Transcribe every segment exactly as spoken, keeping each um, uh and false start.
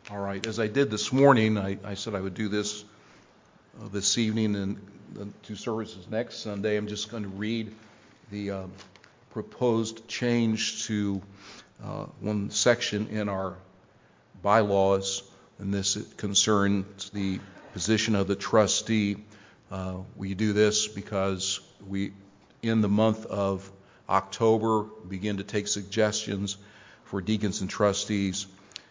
All right. As I did this morning, I, I said I would do this uh, this evening and the two services next Sunday. I'm just going to read the uh, proposed change to uh, one section in our bylaws, and this concerns the position of the trustee. Uh, we do this because we, in the month of October, begin to take suggestions for deacons and trustees.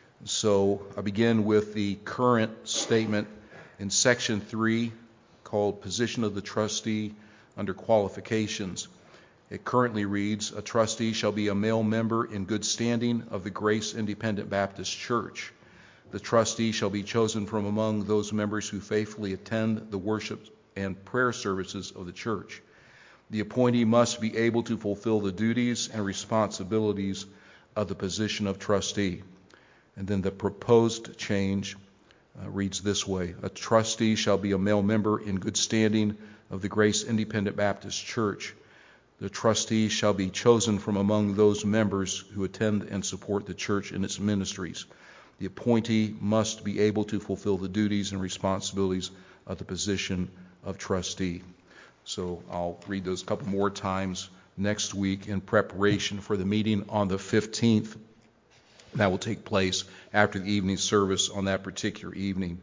So I begin with the current statement in section three called Position of the Trustee under Qualifications. It currently reads, a trustee shall be a male member in good standing of the Grace Independent Baptist Church. The trustee shall be chosen from among those members who faithfully attend the worship and prayer services of the church. The appointee must be able to fulfill the duties and responsibilities of the position of trustee. And then the proposed change uh, reads this way. A trustee shall be a male member in good standing of the Grace Independent Baptist Church. The trustee shall be chosen from among those members who attend and support the church in its ministries. The appointee must be able to fulfill the duties and responsibilities of the position of trustee. So I'll read those a couple more times next week in preparation for the meeting on the fifteenth. That will take place after the evening service on that particular evening.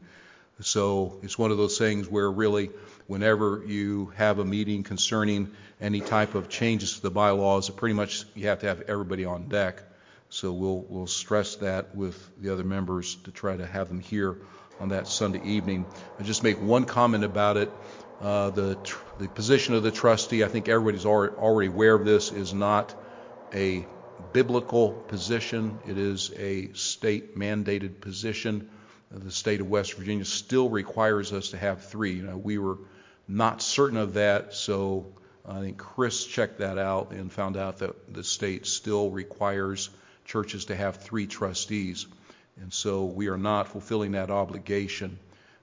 So it's one of those things where really whenever you have a meeting concerning any type of changes to the bylaws, pretty much you have to have everybody on deck. So we'll we'll stress that with the other members to try to have them here on that Sunday evening. I'll just make one comment about it. Uh, the tr- the position of the trustee, I think everybody's already, already aware of this, is not a biblical position. It is a state mandated position. The state of West Virginia still requires us to have three. You know, we were not certain of that, so I think Chris checked that out and found out that the state still requires churches to have three trustees. And so we are not fulfilling that obligation.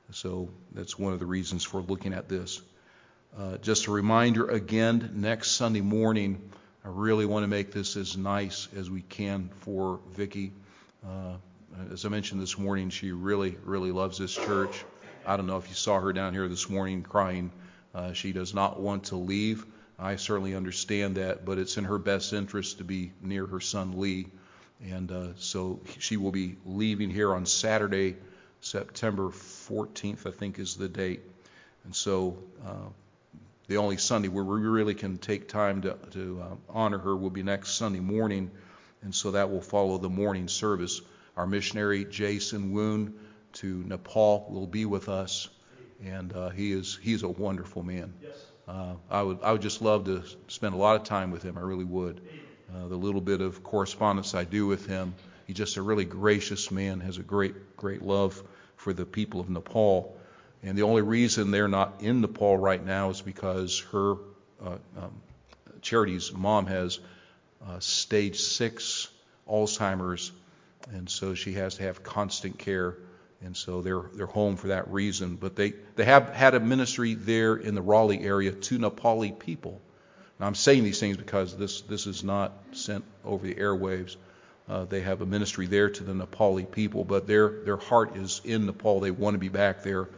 So that's one of the reasons for looking at this. Uh, just a reminder again, next Sunday morning, I really want to make this as nice as we can for Vicki. Uh, as I mentioned this morning, she really, really loves this church. I don't know if you saw her down here this morning crying. Uh, she does not want to leave. I certainly understand that, but it's in her best interest to be near her son Lee. And uh, so she will be leaving here on Saturday, September fourteenth, I think is the date. And so uh, the only Sunday where we really can take time to, to uh, honor her will be next Sunday morning, and so that will follow the morning service. Our missionary, Jason Woon, to Nepal will be with us, and uh, he is he is a wonderful man. Yes. Uh, I would I would just love to spend a lot of time with him. I really would. Uh, the little bit of correspondence I do with him, he's just a really gracious man, has a great, great love for the people of Nepal. And the only reason they're not in Nepal right now is because her uh, um, Charity's mom has uh, stage six Alzheimer's, and so she has to have constant care. And so they're they're home for that reason. But they, they have had a ministry there in the Raleigh area to Nepali people. Now, I'm saying these things because this, this is not sent over the airwaves. Uh, they have a ministry there to the Nepali people, but their their heart is in Nepal. They want to be back there.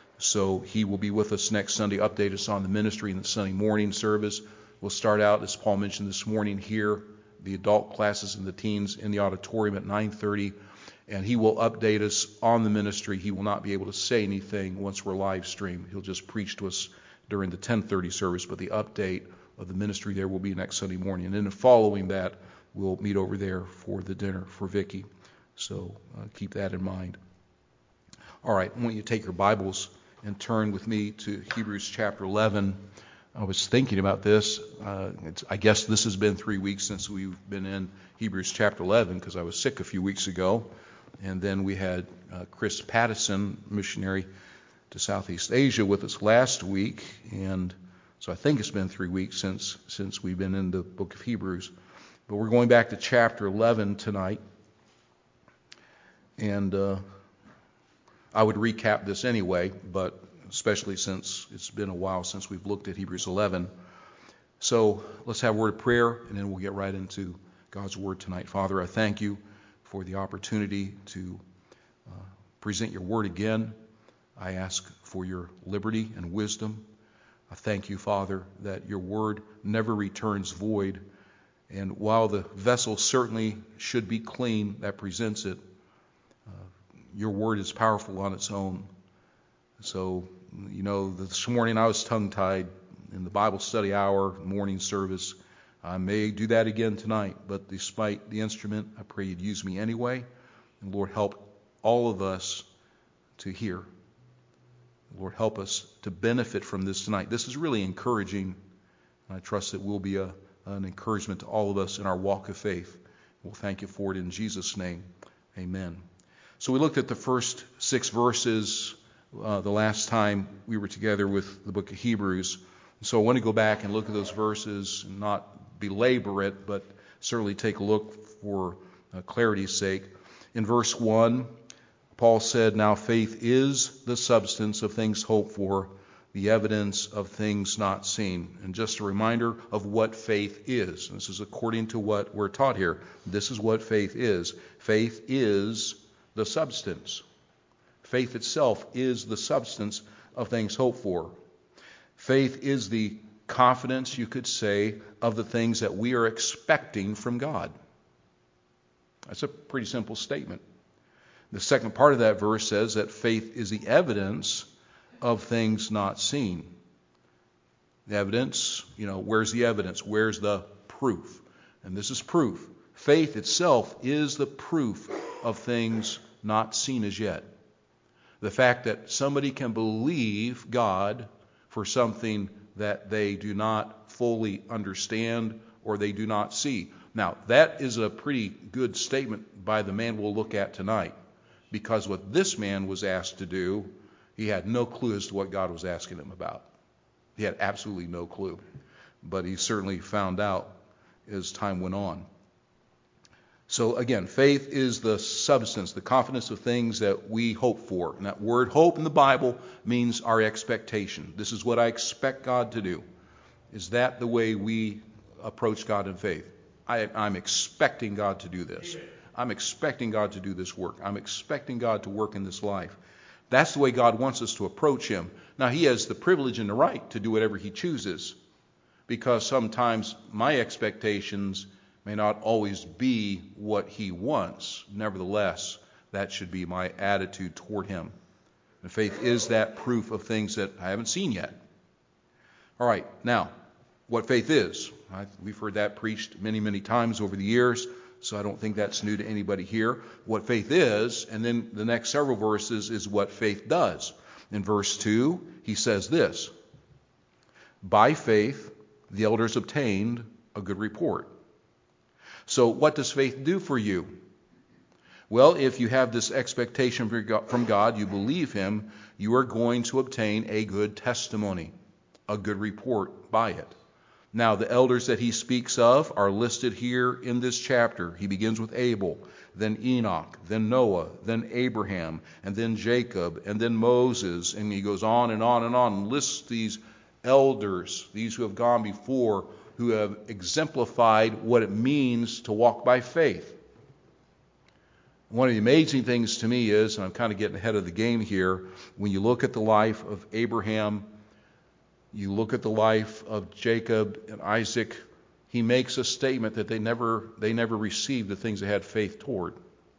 So he will be with us next Sunday, update us on the ministry in the Sunday morning service. We'll start out, as Paul mentioned this morning, here, the adult classes and the teens in the auditorium at nine thirty. And he will update us on the ministry. He will not be able to say anything once we're live streamed. He'll just preach to us during the ten thirty service, but the update of the ministry there will be next Sunday morning. And then following that, we'll meet over there for the dinner for Vicki. So uh, keep that in mind. All right, I want you to take your Bibles and turn with me to Hebrews chapter eleven. I was thinking about this. Uh, it's, I guess this has been three weeks since we've been in Hebrews chapter eleven because I was sick a few weeks ago. And then we had uh, Chris Pattison, missionary to Southeast Asia, with us last week. And so I think it's been three weeks since since we've been in the book of Hebrews. But we're going back to chapter eleven tonight. And uh, I would recap this anyway, but especially since it's been a while since we've looked at Hebrews eleven. So let's have a word of prayer, and then we'll get right into God's word tonight. Father, I thank you for the opportunity to uh, present your word again. I ask for your liberty and wisdom. I thank you, Father, that your word never returns void. And while the vessel certainly should be clean that presents it, uh, your word is powerful on its own. So, you know, this morning I was tongue-tied in the Bible study hour, morning service. I may do that again tonight, but despite the instrument, I pray you'd use me anyway. And Lord, help all of us to hear. Lord, help us to benefit from this tonight. This is really encouraging. I trust it will be a, an encouragement to all of us in our walk of faith. We'll thank you for it in Jesus' name. Amen. So we looked at the first six verses uh, the last time we were together with the book of Hebrews. So I want to go back and look at those verses and not belabor it, but certainly take a look for uh, clarity's sake. In verse one, Paul said, "Now faith is the substance of things hoped for, the evidence of things not seen." And just a reminder of what faith is. This is according to what we're taught here. This is what faith is. Faith is the substance. Faith itself is the substance of things hoped for. Faith is the confidence, you could say, of the things that we are expecting from God. That's a pretty simple statement. The second part of that verse says that faith is the evidence of things not seen. The evidence, you know, where's the evidence? Where's the proof? And this is proof. Faith itself is the proof of things not seen as yet. The fact that somebody can believe God for something that they do not fully understand or they do not see. Now, that is a pretty good statement by the man we'll look at tonight, because what this man was asked to do, he had no clue as to what God was asking him about. He had absolutely no clue, but he certainly found out as time went on. So again, faith is the substance, the confidence of things that we hope for. And that word hope in the Bible means our expectation. This is what I expect God to do. Is that the way we approach God in faith? I, I'm expecting God to do this. I'm expecting God to do this work. I'm expecting God to work in this life. That's the way God wants us to approach him. Now, he has the privilege and the right to do whatever he chooses, because sometimes my expectations may not always be what he wants. Nevertheless, that should be my attitude toward him. And faith is that proof of things that I haven't seen yet. All right, now, what faith is. I, we've heard that preached many, many times over the years, so I don't think that's new to anybody here. What faith is, and then the next several verses is what faith does. In verse two, he says this: "By faith, the elders obtained a good report." So what does faith do for you? Well, if you have this expectation from God, you believe him, you are going to obtain a good testimony, a good report by it. Now, the elders that he speaks of are listed here in this chapter. He begins with Abel, then Enoch, then Noah, then Abraham, and then Jacob, and then Moses. And he goes on and on and on and lists these elders, these who have gone before, who have exemplified what it means to walk by faith. One of the amazing things to me is, and I'm kind of getting ahead of the game here, when you look at the life of Abraham, you look at the life of Jacob and Isaac, he makes a statement that they never they never received the things they had faith toward.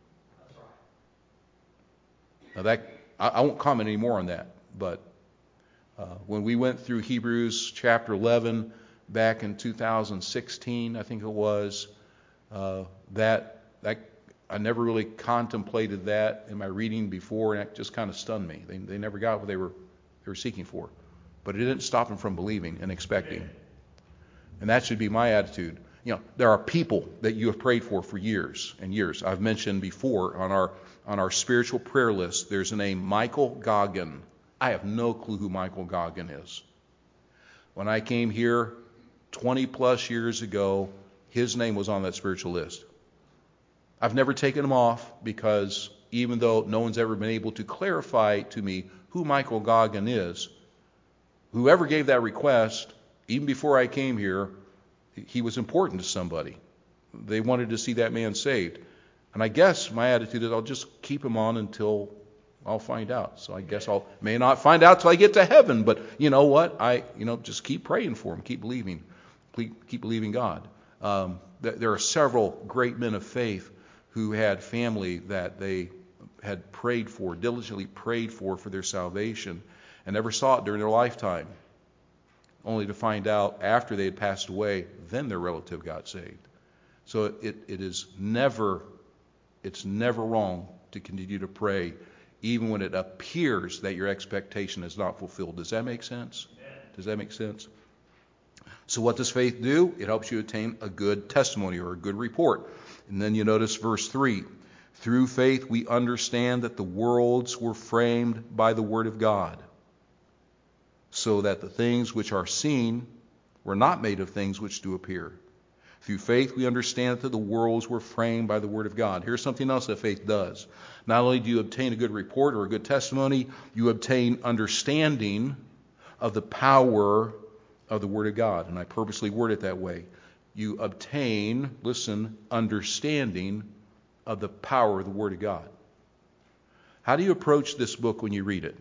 Now that I, I won't comment any more on that, but uh, when we went through Hebrews chapter eleven back in two thousand sixteen, I think it was, uh, that that I never really contemplated that in my reading before, and it just kind of stunned me. They they never got what they were they were seeking for. But it didn't stop them from believing and expecting. And that should be my attitude. You know, there are people that you have prayed for for years and years. I've mentioned before on our on our spiritual prayer list, there's a name, Michael Goggin. I have no clue who Michael Goggin is. When I came here twenty plus years ago, his name was on that spiritual list. I've never taken him off, because even though no one's ever been able to clarify to me who Michael Goggin is, whoever gave that request, even before I came here, he was important to somebody. They wanted to see that man saved. And I guess my attitude is I'll just keep him on until I'll find out. So I guess I'll may not find out till I get to heaven. But you know what? I you know just keep praying for him. Keep believing. Keep, keep believing God. Um, th- there are several great men of faith who had family that they had prayed for, diligently prayed for for their salvation, and never saw it during their lifetime, only to find out after they had passed away, then their relative got saved. So it, it is never, it's never wrong to continue to pray, even when it appears that your expectation is not fulfilled. Does that make sense? Does that make sense? So what does faith do? It helps you attain a good testimony or a good report. And then you notice verse three. Through faith we understand that the worlds were framed by the word of God, so that the things which are seen were not made of things which do appear. Through faith we understand that the worlds were framed by the word of God. Here's something else that faith does. Not only do you obtain a good report or a good testimony, you obtain understanding of the power of the word of God. And I purposely word it that way. You obtain, listen, understanding of the power of the word of God. How do you approach this book when you read it?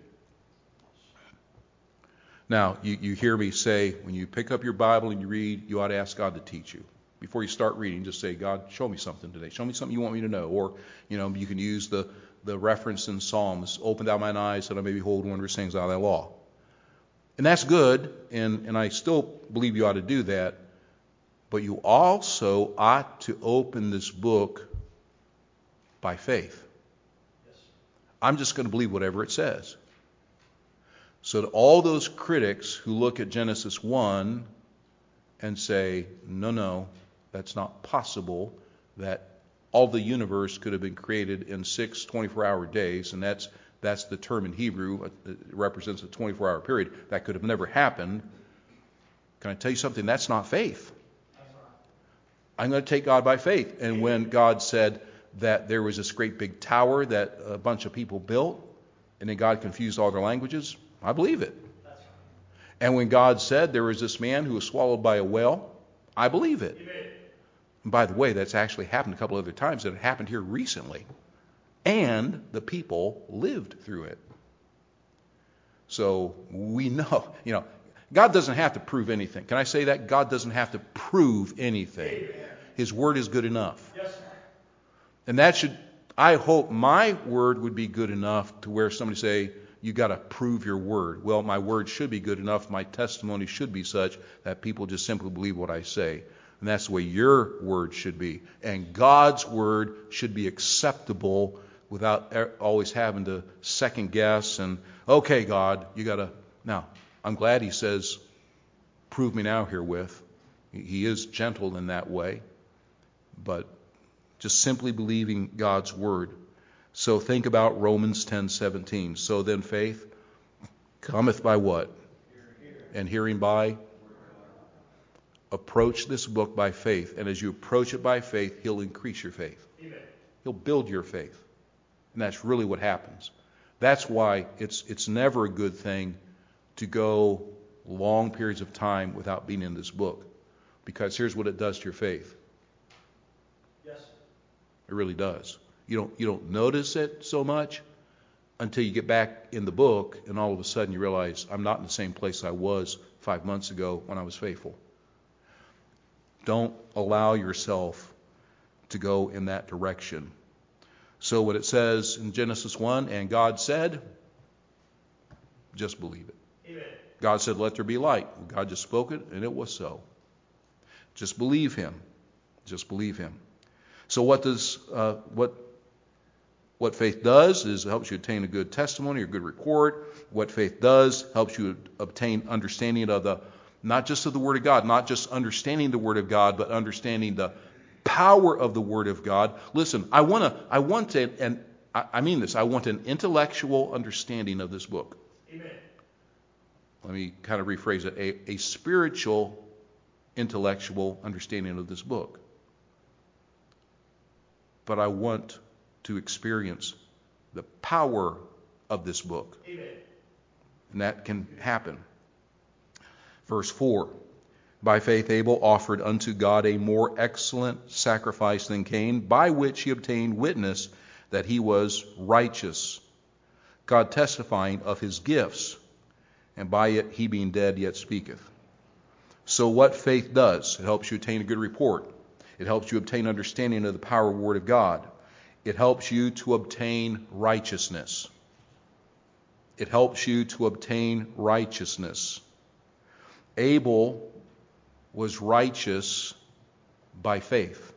Now, you, you hear me say, when you pick up your Bible and you read, you ought to ask God to teach you. Before you start reading, just say, God, show me something today. Show me something you want me to know. Or, you know, you can use the, the reference in Psalms, open thou mine eyes that I may behold wondrous things out of thy law. And that's good, and, and I still believe you ought to do that. But you also ought to open this book by faith. Yes. I'm just going to believe whatever it says. So to all those critics who look at Genesis one and say, no, no, that's not possible, that all the universe could have been created in six twenty-four hour days, and that's that's the term in Hebrew. It represents a twenty-four hour period. That could have never happened. Can I tell you something? That's not faith. I'm going to take God by faith. And when God said that there was this great big tower that a bunch of people built, and then God confused all their languages, I believe it. That's right. And when God said there was this man who was swallowed by a whale, I believe it. Amen. And by the way, that's actually happened a couple other times. That it happened here recently. And the people lived through it. So we know, you know, God doesn't have to prove anything. Can I say that? God doesn't have to prove anything. Amen. His word is good enough. Yes, sir. And that should, I hope my word would be good enough to where somebody say, you got to prove your word. Well, my word should be good enough. My testimony should be such that people just simply believe what I say. And that's the way your word should be. And God's word should be acceptable without always having to second guess and, okay, God, you got to. Now, I'm glad he says, prove me now herewith. He is gentle in that way. But just simply believing God's word. So think about Romans ten seventeen. So then faith cometh by what? And hearing by? Approach this book by faith. And as you approach it by faith, he'll increase your faith. Amen. He'll build your faith. And that's really what happens. That's why it's it's never a good thing to go long periods of time without being in this book. Because here's what it does to your faith. Yes. It really does. You don't you don't notice it so much until you get back in the book and all of a sudden you realize I'm not in the same place I was five months ago when I was faithful. Don't allow yourself to go in that direction. So what it says in Genesis one, and God said, just believe it. Amen. God said, let there be light. God just spoke it, and it was so. Just believe him. Just believe him. So what does uh, what what faith does is it helps you attain a good testimony or good report. What faith does helps you obtain understanding of the, not just of the Word of God, not just understanding the Word of God, but understanding the power of the Word of God. Listen, I want to, I want to, and I, I mean this, I want an intellectual understanding of this book. Amen. Let me kind of rephrase it. A, a spiritual, intellectual understanding of this book. But I want to experience the power of this book. Amen. And that can happen. Verse four. By faith Abel offered unto God a more excellent sacrifice than Cain, by which he obtained witness that he was righteous, God testifying of his gifts, and by it he being dead yet speaketh. So what faith does, it helps you attain a good report. It helps you obtain understanding of the power of the Word of God. It helps you to obtain righteousness. It helps you to obtain righteousness. Abel was righteous by faith.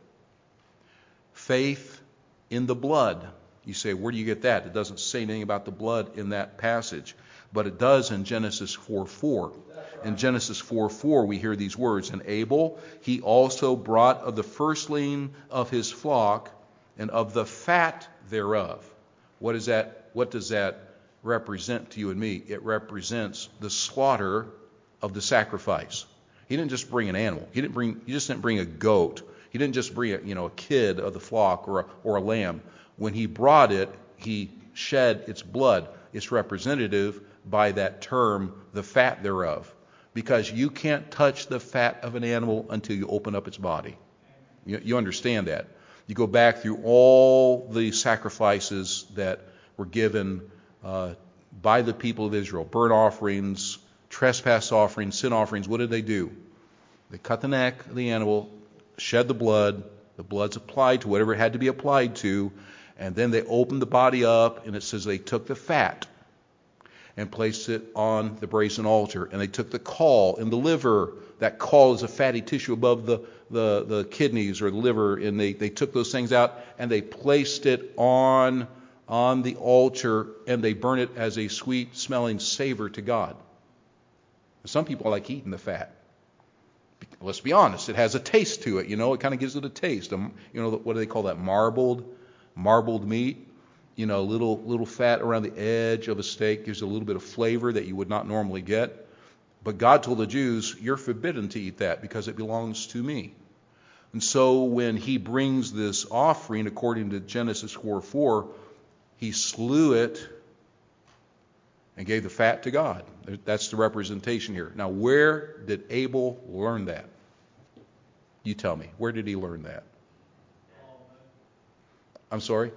Faith in the blood. You say, where do you get that? It doesn't say anything about the blood in that passage, but it does in Genesis four four. In Genesis four four, we hear these words, and Abel, he also brought of the firstling of his flock and of the fat thereof. What is that? What does that represent to you and me? It represents the slaughter of the sacrifice. He didn't just bring an animal. He didn't bring. He just didn't bring a goat. He didn't just bring a, you know, a kid of the flock or a, or a lamb. When he brought it, he shed its blood. It's representative by that term, the fat thereof, because you can't touch the fat of an animal until you open up its body. You, you understand that. You go back through all the sacrifices that were given uh, by the people of Israel, burnt offerings, trespass offerings, sin offerings. What did they do? They cut the neck of the animal, shed the blood. The blood's applied to whatever it had to be applied to, and then they opened the body up, and it says they took the fat and placed it on the brazen altar, and they took the caul and the liver. That caul is a fatty tissue above the, the, the kidneys or the liver, and they, they took those things out and they placed it on, on the altar, and they burn it as a sweet smelling savor to God. Some people like eating the fat. Let's be honest, it has a taste to it, you know, it kind of gives it a taste. Um, you know, what do they call that? Marbled, marbled meat. You know, little little fat around the edge of a steak gives a little bit of flavor that you would not normally get. But God told the Jews, you're forbidden to eat that because it belongs to me. And so when he brings this offering, according to Genesis four four, he slew it and gave the fat to God. That's the representation here. Now, where did Abel learn that? You tell me. Where did he learn that? I'm sorry?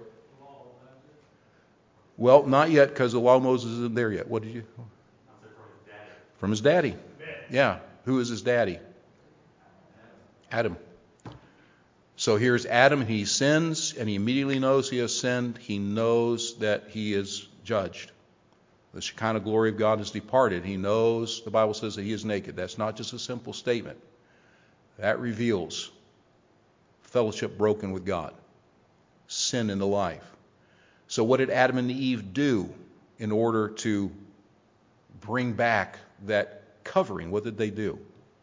Well, not yet, because the law of Moses isn't there yet. What did you? From his daddy. Yeah. Who is his daddy? Adam. So here's Adam, and he sins, and he immediately knows he has sinned. He knows that he is judged. The Shekinah glory of God has departed. He knows, the Bible says, that he is naked. That's not just a simple statement. That reveals fellowship broken with God, sin in the life. So what did Adam and Eve do in order to bring back that covering? What did they do?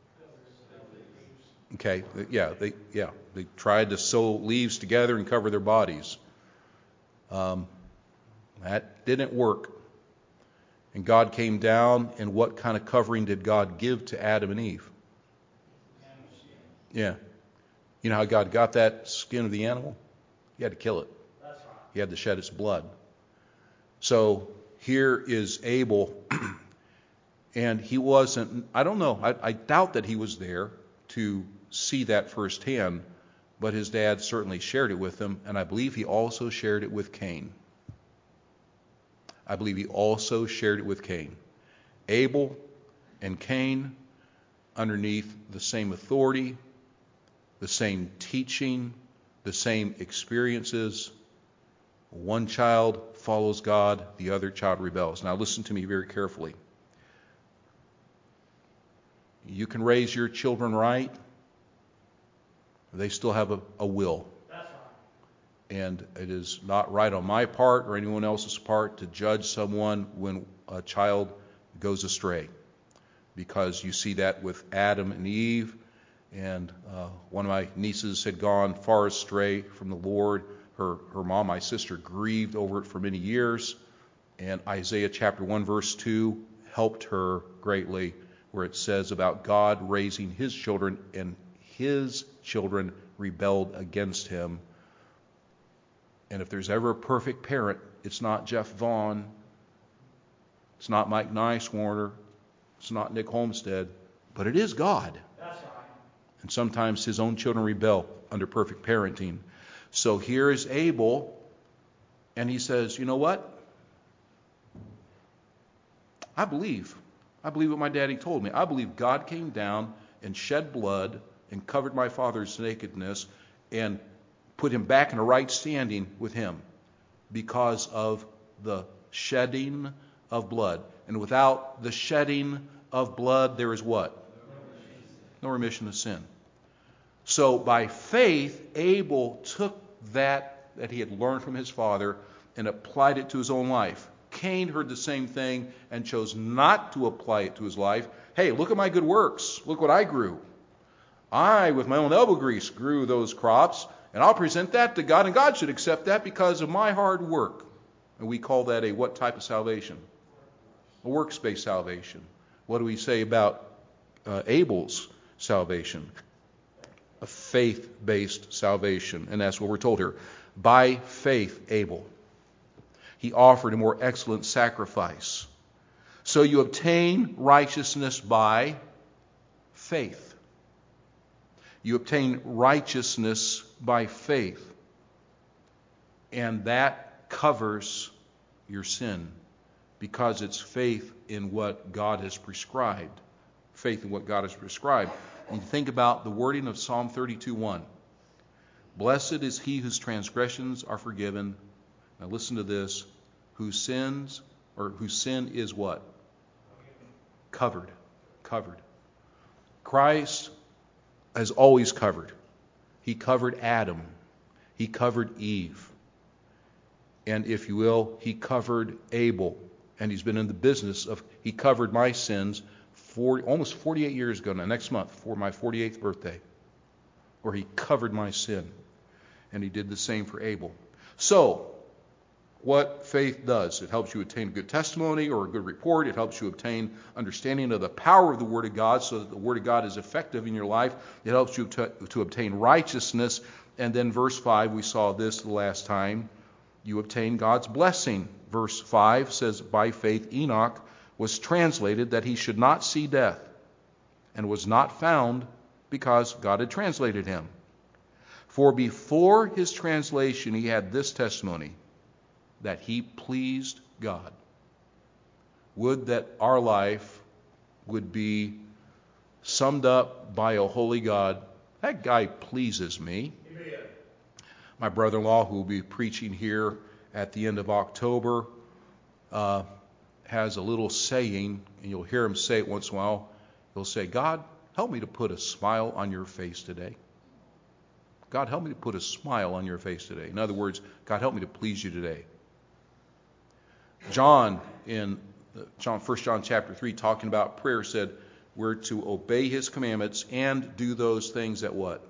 Okay, yeah, they yeah they tried to sew leaves together and cover their bodies. Um, that didn't work. And God came down, and what kind of covering did God give to Adam and Eve? Yeah. You know how God got that skin of the animal? He had to kill it. That's right. He had to shed its blood. So here is Abel, and he wasn't, I don't know, I, I doubt that he was there to see that firsthand, but his dad certainly shared it with him, and I believe he also shared it with Cain. I believe he also shared it with Cain. Abel and Cain, underneath the same authority, the same teaching, the same experiences. One child follows God, the other child rebels. Now listen to me very carefully. You can raise your children right. They still have a, a will. And it is not right on my part or anyone else's part to judge someone when a child goes astray. Because you see that with Adam and Eve. And uh, one of my nieces had gone far astray from the Lord. Her, her mom, my sister, grieved over it for many years. And Isaiah chapter one, verse two helped her greatly, where it says about God raising his children, and his children rebelled against him. And if there's ever a perfect parent, it's not Jeff Vaughn, it's not Mike Nicewarner, it's not Nick Homestead, but it is God. That's right. And sometimes his own children rebel under perfect parenting. So here is Abel, and he says, you know what? I believe. I believe what my daddy told me. I believe God came down and shed blood and covered my father's nakedness and put him back in a right standing with him because of the shedding of blood. And without the shedding of blood, there is what? No remission of sin. So by faith, Abel took that that he had learned from his father and applied it to his own life. Cain heard the same thing and chose not to apply it to his life. Hey, look at my good works. Look what I grew. I, with my own elbow grease, grew those crops, and I'll present that to God, and God should accept that because of my hard work. And we call that a what type of salvation? A works-based salvation. What do we say about uh, Abel's salvation? A faith-based salvation. And that's what we're told here. By faith, Abel, he offered a more excellent sacrifice. So you obtain righteousness by faith. You obtain righteousness by faith. And that covers your sin because it's faith in what God has prescribed. Faith in what God has prescribed. When you think about the wording of Psalm thirty-two one. Blessed is he whose transgressions are forgiven. Now listen to this. Whose sins, or whose sin is what? Covered. Covered. Christ has always covered. He covered Adam. He covered Eve. And if you will, he covered Abel. And he's been in the business of, he covered my sins for almost forty-eight years ago, now next month, for my forty-eighth birthday, where he covered my sin. And he did the same for Abel. So, what faith does, it helps you attain a good testimony or a good report. It helps you obtain understanding of the power of the Word of God so that the Word of God is effective in your life. It helps you to, to obtain righteousness. And then verse five, we saw this the last time. You obtain God's blessing. Verse five says, by faith Enoch was translated that he should not see death, and was not found because God had translated him. For before his translation he had this testimony, that he pleased God. Would that our life would be summed up by a holy God. That guy pleases me. Amen. My brother-in-law, who will be preaching here at the end of October, uh, has a little saying, and you'll hear him say it once in a while. He'll say, God, help me to put a smile on your face today. God, help me to put a smile on your face today. In other words, God, help me to please you today. John, in John, First John chapter three, talking about prayer, said we're to obey his commandments and do those things that what?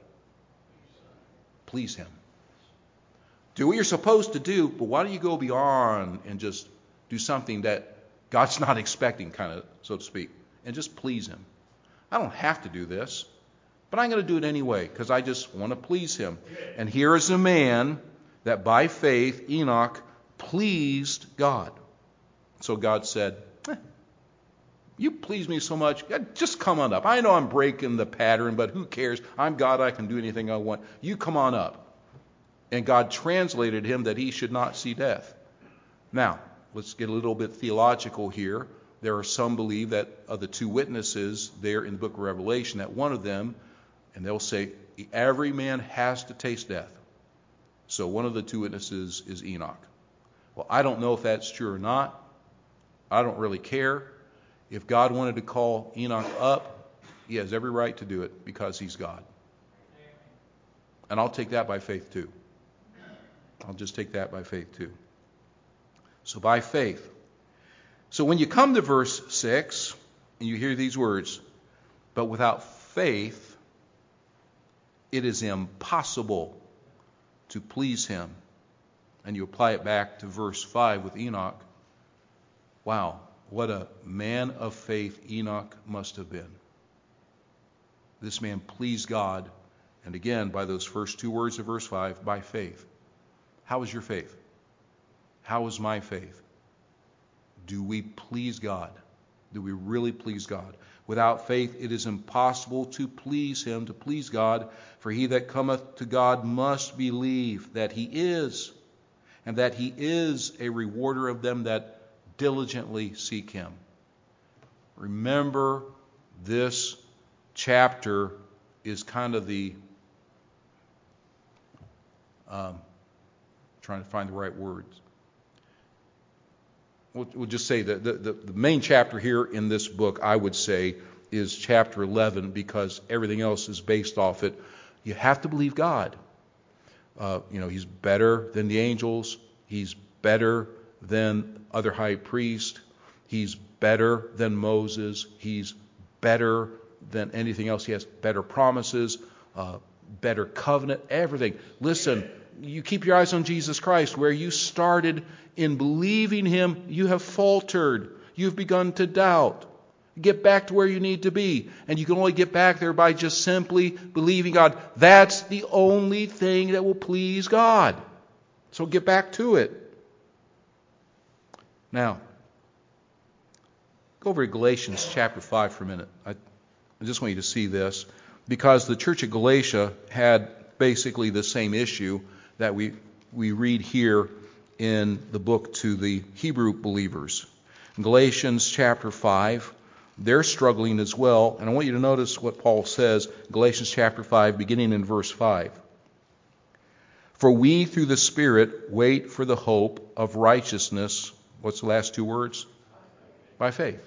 Please him. Do what you're supposed to do, but why don't you go beyond and just do something that God's not expecting, kind of, so to speak, and just please him. I don't have to do this, but I'm going to do it anyway because I just want to please him. And here is a man that by faith, Enoch, pleased God. So God said, eh, you please me so much, just come on up. I know I'm breaking the pattern, but who cares? I'm God, I can do anything I want. You come on up. And God translated him that he should not see death. Now, let's get a little bit theological here. There are some believe that of the two witnesses there in the book of Revelation, that one of them, and they'll say, every man has to taste death. So one of the two witnesses is Enoch. Well, I don't know if that's true or not. I don't really care. If God wanted to call Enoch up, he has every right to do it because he's God. And I'll take that by faith too. I'll just take that by faith too. So by faith. So when you come to verse six and you hear these words, but without faith it is impossible to please him. And you apply it back to verse five with Enoch. Wow, what a man of faith Enoch must have been. This man pleased God, and again, by those first two words of verse five, by faith. How is your faith? How is my faith? Do we please God? Do we really please God? Without faith it is impossible to please him, to please God. For he that cometh to God must believe that he is, and that he is a rewarder of them that diligently seek him. remember, this chapter is kind of the, um, trying to find the right words. We'll, we'll just say that the, the, the main chapter here in this book, I would say, is chapter eleven, because everything else is based off it. You have to believe God. Uh, you know, He's better than the angels. He's better than other high priests. He's better than Moses. He's better than anything else. He has better promises, uh, better covenant, everything. Listen, you keep your eyes on Jesus Christ. Where you started in believing Him, you have faltered. You've begun to doubt. Get back to where you need to be. And you can only get back there by just simply believing God. That's the only thing that will please God. So get back to it. Now, go over to Galatians chapter five for a minute. I, I just want you to see this, because the church at Galatia had basically the same issue that we, we read here in the book to the Hebrew believers. In Galatians chapter five, they're struggling as well. And I want you to notice what Paul says, Galatians chapter five, beginning in verse five. For we through the Spirit wait for the hope of righteousness. What's the last two words? By faith.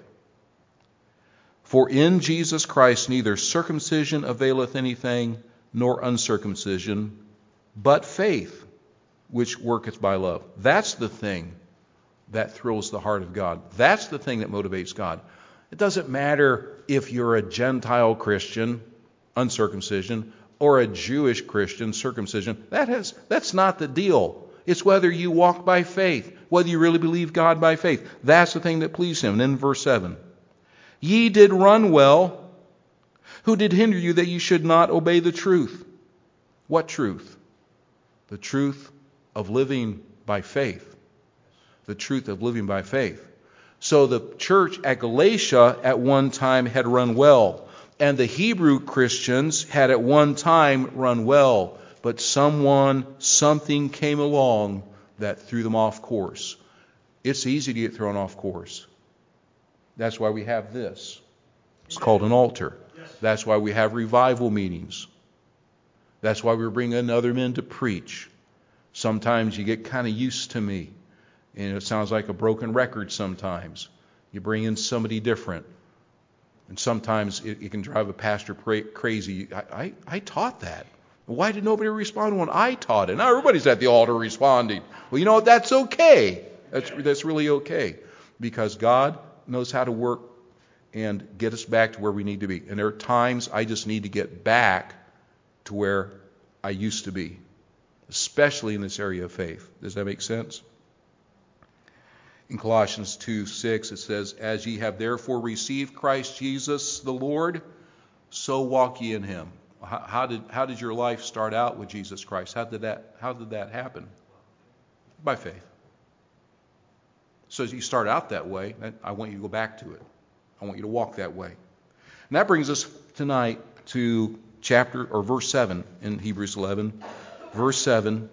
For in Jesus Christ neither circumcision availeth anything, nor uncircumcision, but faith, which worketh by love. That's the thing that thrills the heart of God. That's the thing that motivates God. It doesn't matter if you're a Gentile Christian, uncircumcision, or a Jewish Christian, circumcision. That has, that's not the deal. It's whether you walk by faith, whether you really believe God by faith. That's the thing that pleased Him. And then verse seven. Ye did run well. Who did hinder you that you should not obey the truth? What truth? The truth of living by faith. The truth of living by faith. So the church at Galatia at one time had run well, and the Hebrew Christians had at one time run well, but someone, something came along that threw them off course. It's easy to get thrown off course. That's why we have this. It's called an altar. That's why we have revival meetings. That's why we bring in other men to preach. Sometimes you get kind of used to me. And it sounds like a broken record sometimes. You bring in somebody different. And sometimes it, it can drive a pastor pra- crazy. I, I, I taught that. Why did nobody respond when I taught it? Now everybody's at the altar responding. Well, you know what? That's okay. That's, that's really okay. Because God knows how to work and get us back to where we need to be. And there are times I just need to get back to where I used to be. Especially in this area of faith. Does that make sense? In Colossians two six, it says, As ye have therefore received Christ Jesus the Lord, so walk ye in Him. How, how did how did your life start out with Jesus Christ? How did that how did that happen? By faith. So as you start out that way, I want you to go back to it. I want you to walk that way. And that brings us tonight to chapter or verse seven in Hebrews eleven. Verse seven.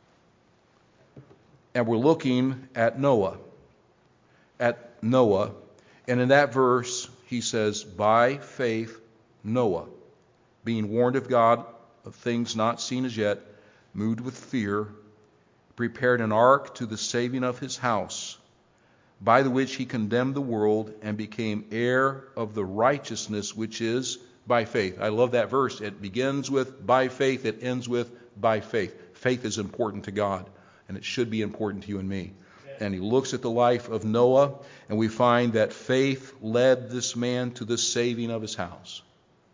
And we're looking at Noah. At Noah, and in that verse he says, by faith Noah, being warned of God of things not seen as yet, moved with fear, prepared an ark to the saving of his house, by the which he condemned the world and became heir of the righteousness which is by faith. I love that verse. It begins with by faith, it ends with by faith. Faith is important to God, and it should be important to you and me. And he looks at the life of Noah, and we find that faith led this man to the saving of his house.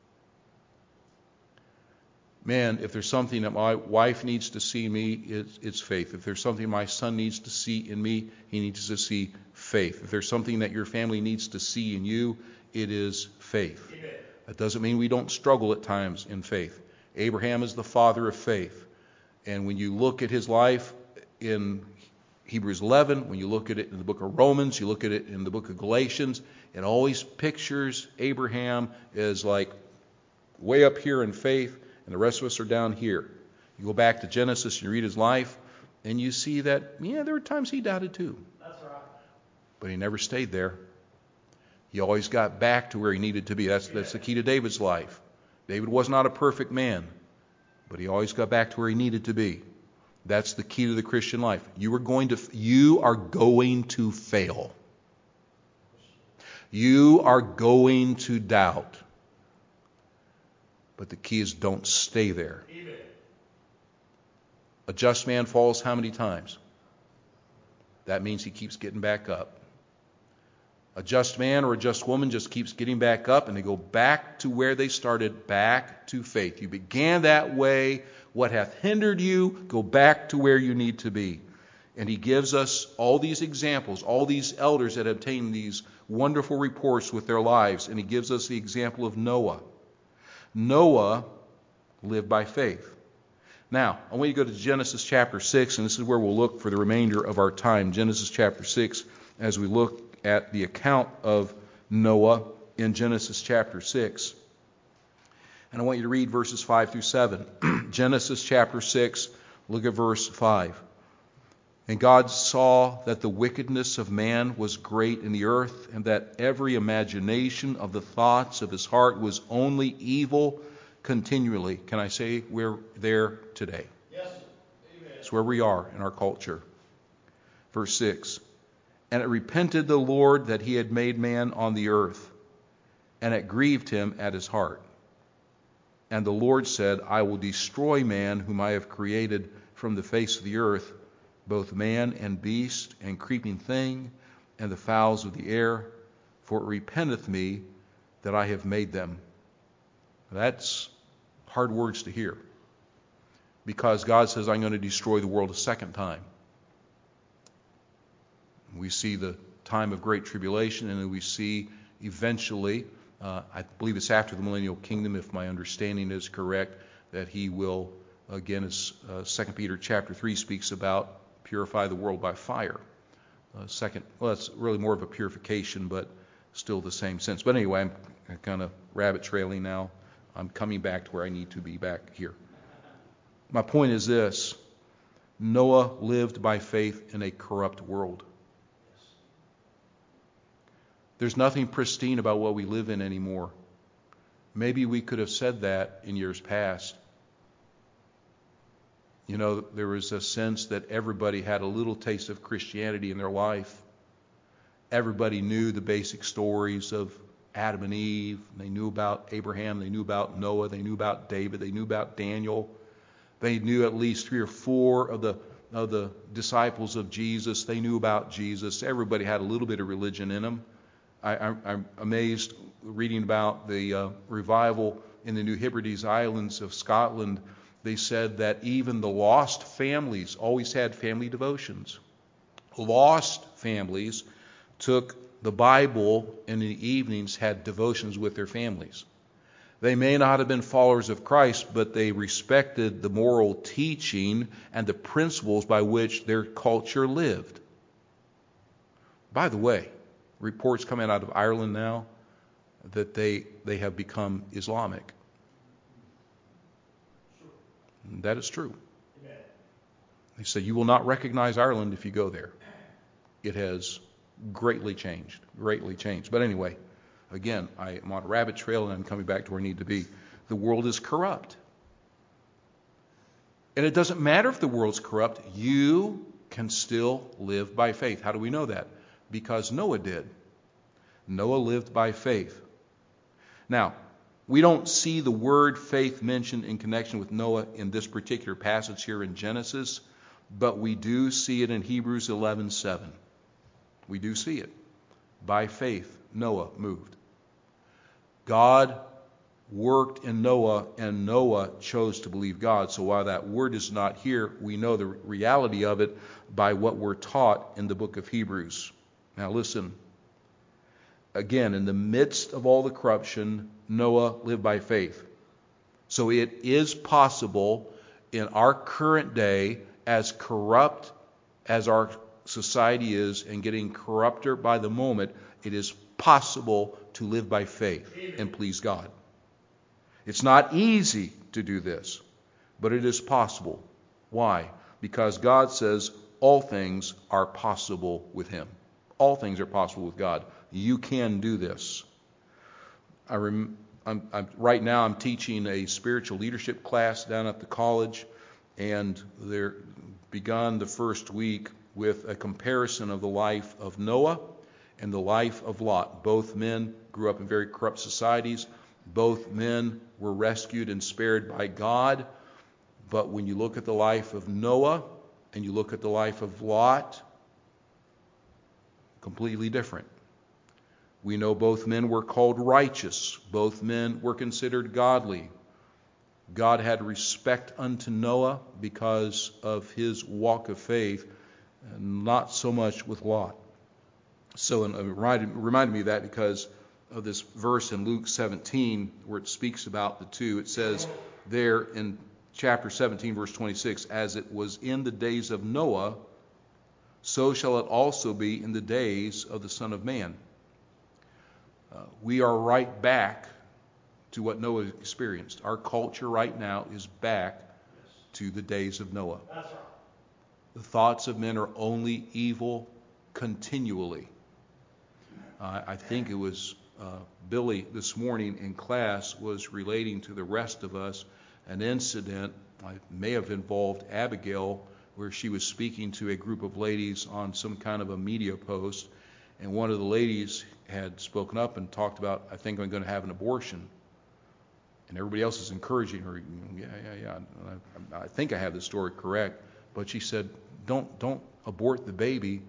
Man, if there's something that my wife needs to see in me, it's, it's faith. If there's something my son needs to see in me, he needs to see faith. If there's something that your family needs to see in you, it is faith. Amen. That doesn't mean we don't struggle at times in faith. Abraham is the father of faith. And when you look at his life in Hebrews eleven, when you look at it in the book of Romans, you look at it in the book of Galatians, it always pictures Abraham as like way up here in faith, and the rest of us are down here. You go back to Genesis and you read his life, and you see that, yeah, there were times he doubted too. That's right. But he never stayed there. He always got back to where he needed to be. That's, that's the key to David's life. David was not a perfect man, but he always got back to where he needed to be. That's the key to the Christian life. You are going to, you are going to fail. You are going to doubt. But the key is don't stay there. Amen. A just man falls how many times? That means he keeps getting back up. A just man or a just woman just keeps getting back up, and they go back to where they started, back to faith. You began that way. What hath hindered you? Go back to where you need to be. And he gives us all these examples, all these elders that obtained these wonderful reports with their lives. And he gives us the example of Noah. Noah lived by faith. Now, I want you to go to Genesis chapter six, and this is where we'll look for the remainder of our time. Genesis chapter six, as we look at the account of Noah in Genesis chapter six. And I want you to read verses five through seven. Genesis chapter six, look at verse five. And God saw that the wickedness of man was great in the earth, and that every imagination of the thoughts of his heart was only evil continually. Can I say we're there today? Yes. Amen. It's where we are in our culture. Verse six. And it repented the Lord that he had made man on the earth, and it grieved him at his heart. And the Lord said, I will destroy man whom I have created from the face of the earth, both man and beast and creeping thing and the fowls of the air, for it repenteth me that I have made them. That's hard words to hear, because God says, I'm going to destroy the world a second time. We see the time of great tribulation, and then we see eventually, uh, I believe it's after the millennial kingdom, if my understanding is correct, that he will, again, as uh, Second Peter chapter three speaks about, purify the world by fire. Uh, second, well, it's really more of a purification, but still the same sense. But anyway, I'm, I'm kind of rabbit trailing now. I'm coming back to where I need to be back here. My point is this: Noah lived by faith in a corrupt world. There's nothing pristine about what we live in anymore. Maybe we could have said that in years past. You know, there was a sense that everybody had a little taste of Christianity in their life. Everybody knew the basic stories of Adam and Eve. They knew about Abraham. They knew about Noah. They knew about David. They knew about Daniel. They knew at least three or four of the of the disciples of Jesus. They knew about Jesus. Everybody had a little bit of religion in them. I, I'm, I'm amazed reading about the uh, revival in the New Hebrides Islands of Scotland. They said that even the lost families always had family devotions. Lost families took the Bible and in the evenings had devotions with their families. They may not have been followers of Christ, but they respected the moral teaching and the principles by which their culture lived. By the way, reports coming out of Ireland now that they they have become Islamic. That is true. Amen. They say you will not recognize Ireland if you go there. It has greatly changed, greatly changed. But anyway, again, I am on a rabbit trail and I'm coming back to where I need to be. The world is corrupt. And it doesn't matter if the world's corrupt. You can still live by faith. How do we know that? Because Noah did. Noah lived by faith. Now, we don't see the word faith mentioned in connection with Noah in this particular passage here in Genesis, but we do see it in Hebrews eleven seven. We do see it. By faith, Noah moved. God worked in Noah, and Noah chose to believe God. So while that word is not here, we know the reality of it by what we're taught in the book of Hebrews. Now listen. Again, in the midst of all the corruption, Noah lived by faith. So it is possible in our current day, as corrupt as our society is and getting corrupter by the moment, it is possible to live by faith and please God. It's not easy to do this, but it is possible. Why? Because God says all things are possible with Him. All things are possible with God. You can do this. I rem, I'm, I'm, right now I'm teaching a spiritual leadership class down at the college, and they're begun the first week with a comparison of the life of Noah and the life of Lot. Both men grew up in very corrupt societies. Both men were rescued and spared by God. But when you look at the life of Noah and you look at the life of Lot, completely different. We know both men were called righteous. Both men were considered godly. God had respect unto Noah because of his walk of faith, and not so much with Lot. So it reminded, reminded me of that because of this verse in Luke seventeen where it speaks about the two. It says there in chapter seventeen, verse twenty-six, as it was in the days of Noah, so shall it also be in the days of the Son of Man. Uh, we are right back to what Noah experienced. Our culture right now is back to the days of Noah. That's right. The thoughts of men are only evil continually. Uh, I think it was uh, Billy this morning in class was relating to the rest of us an incident, I may have involved Abigail, where she was speaking to a group of ladies on some kind of a media post, and one of the ladies had spoken up and talked about, I think I'm going to have an abortion. And everybody else is encouraging her. Yeah, yeah, yeah. I, I think I have the story correct. But she said, don't don't abort the baby.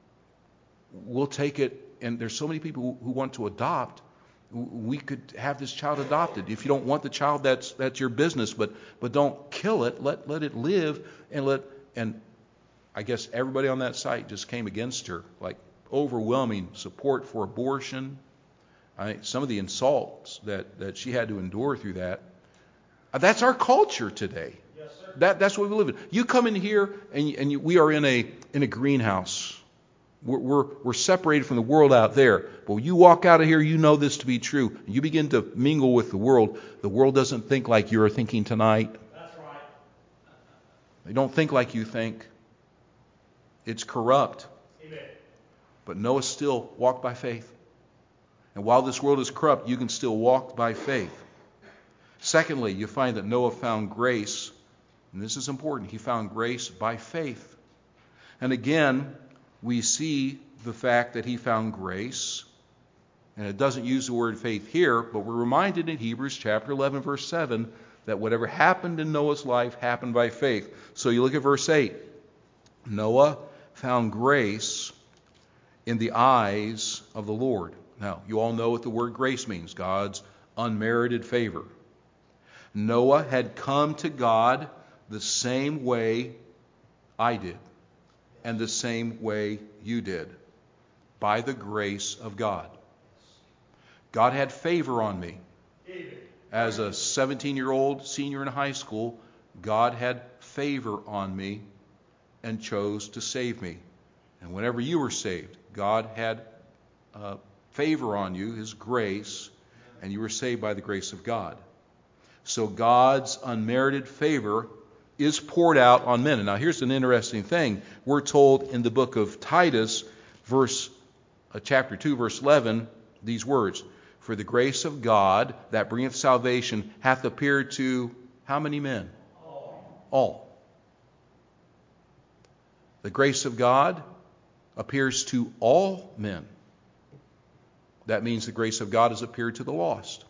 We'll take it. And there's so many people who, who want to adopt. We could have this child adopted. If you don't want the child, that's that's your business. But but don't kill it. Let let it live. And let and I guess everybody on that site just came against her. Like overwhelming support for abortion. I, some of the insults that, that she had to endure through that. That's our culture today. Yes, sir. That that's what we live in. You come in here and and you, we are in a in a greenhouse. We're, we're we're separated from the world out there. But when you walk out of here, you know this to be true. You begin to mingle with the world. The world doesn't think like you're thinking tonight. That's right. They don't think like you think. It's corrupt. Amen. But Noah still walked by faith. And while this world is corrupt, you can still walk by faith. Secondly, you find that Noah found grace, and this is important. He found grace by faith. And again, we see the fact that he found grace, and it doesn't use the word faith here, but we're reminded in Hebrews chapter eleven, verse seven, that whatever happened in Noah's life happened by faith. So you look at verse eight. Noah found grace in the eyes of the Lord. Now, you all know what the word grace means, God's unmerited favor. Noah had come to God the same way I did, and the same way you did, by the grace of God. God had favor on me. As a seventeen-year-old senior in high school, God had favor on me and chose to save me. And whenever you were saved, God had uh, favor on you, His grace, and you were saved by the grace of God. So God's unmerited favor is poured out on men. And now here's an interesting thing. We're told in the book of Titus, verse uh, chapter two, verse eleven, these words: For the grace of God that bringeth salvation hath appeared to how many men? All. All. The grace of God appears to all men. That means the grace of God has appeared to the lost.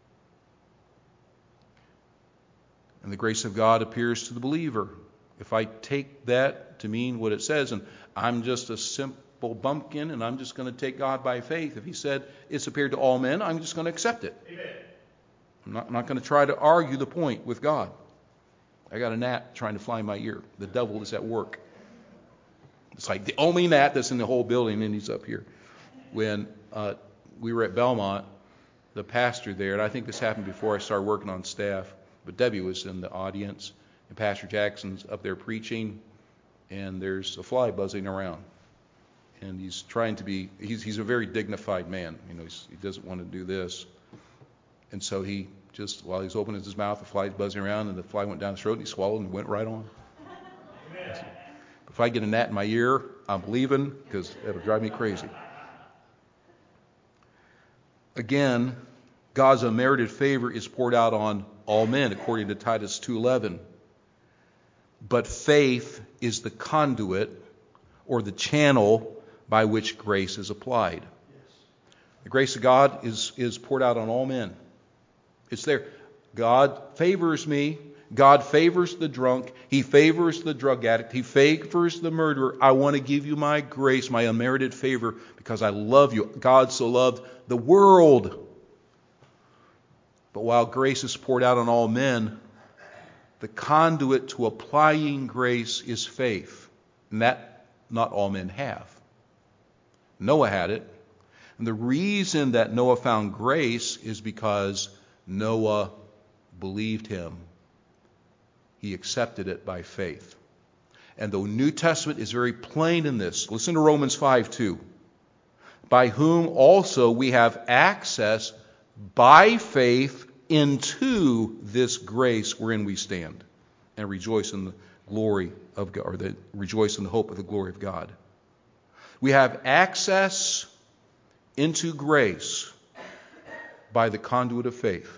And the grace of God appears to the believer. If I take that to mean what it says, and I'm just a simple bumpkin, and I'm just going to take God by faith. If He said it's appeared to all men, I'm just going to accept it. Amen. I'm not, I'm not going to try to argue the point with God. I got a gnat trying to fly in my ear. The devil is at work. It's like the only gnat that's in the whole building, and he's up here. When uh, we were at Belmont, the pastor there, and I think this happened before I started working on staff, but Debbie was in the audience, and Pastor Jackson's up there preaching, and there's a fly buzzing around. And he's trying to be, he's, he's a very dignified man. You know, he's, he doesn't want to do this. And so he just, while he's opening his mouth, the fly's buzzing around, and the fly went down his throat, and he swallowed and went right on. Amen. If I get a gnat in my ear, I'm leaving because it'll drive me crazy. Again, God's unmerited favor is poured out on all men, according to Titus two eleven. But faith is the conduit or the channel by which grace is applied. The grace of God is, is poured out on all men. It's there. God favors me. God favors the drunk. He favors the drug addict. He favors the murderer. I want to give you my grace, my unmerited favor, because I love you. God so loved the world. But while grace is poured out on all men, the conduit to applying grace is faith. And that not all men have. Noah had it. And the reason that Noah found grace is because Noah believed him. He accepted it by faith. And the New Testament is very plain in this. Listen to Romans five two. By whom also we have access by faith into this grace wherein we stand, and rejoice in the glory of God, or the, rejoice in the hope of the glory of God. We have access into grace by the conduit of faith.